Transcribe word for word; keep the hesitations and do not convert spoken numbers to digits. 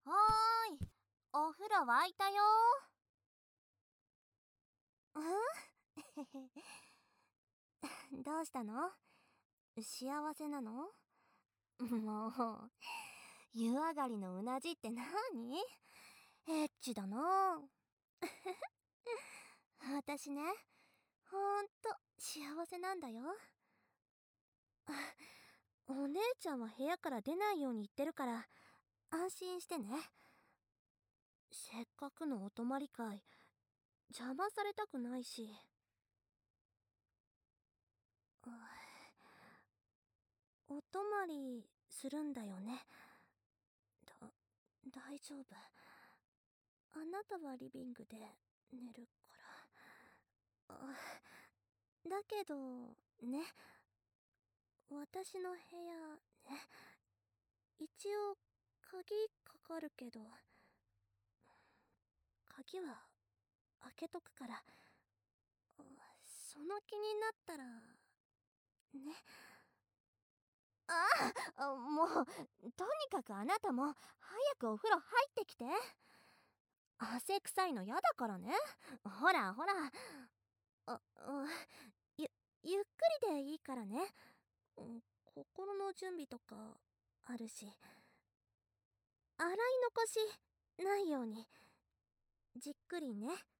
はーい、お風呂沸いたよ。うんどうしたの？幸せなの？もう、湯上がりのうなじって何？エッチだな。私ね、ほんと幸せなんだよ。お姉ちゃんは部屋から出ないように言ってるから安心してね。せっかくのお泊まり会、邪魔されたくないし。お泊まりするんだよね？だ、大丈夫。あなたはリビングで寝るから。あだけどね、私の部屋ね、一応鍵かかるけど、鍵は開けとくから、その気になったらね。ああ、もうとにかくあなたも早くお風呂入ってきて。汗臭いのやだからね。ほらほら。あ、うんゆゆっくりでいいからね。うん、心の準備とかあるし、洗い残しないようにじっくりね。